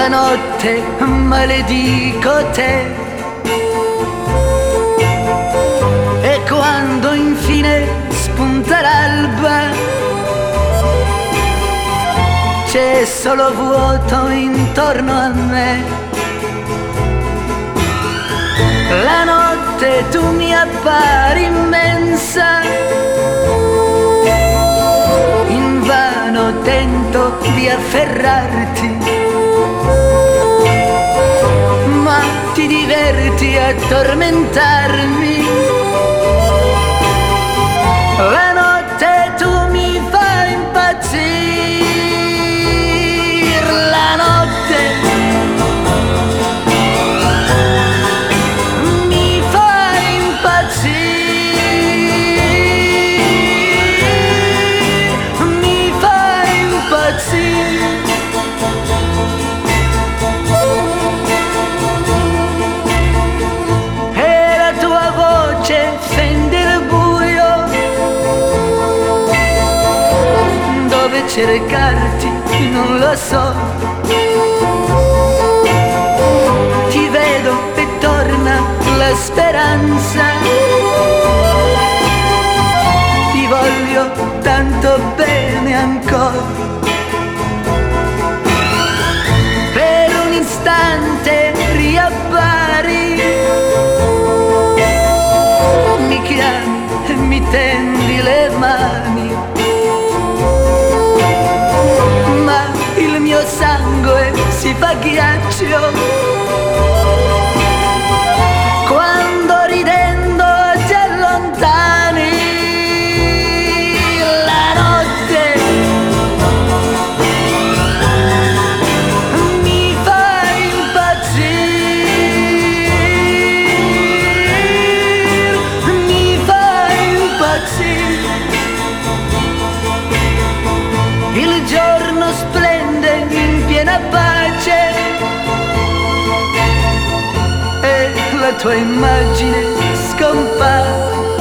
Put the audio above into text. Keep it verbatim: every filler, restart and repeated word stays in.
la notte maledico te. E quando infine spunta l'alba c'è solo vuoto intorno a me. La notte tu mi appari immensa, invano tento di afferrarti, ma ti diverti a tormentarmi. La notte tu mi fai impazzire, la notte mi fai impazzire, mi fai impazzire. E la tua voce fende il buio, dove cercarti non lo so. Ti vedo e torna la speranza, ti voglio tanto bene ancora. Per un istante riappari, mi chiami e mi tendi le mani, ma il mio sangue si fa ghiaccio quando ridendo ti allontani. La notte mi fai impazzire, mi fai impazzire. Il giorno splende in piena pace e la tua immagine scompare.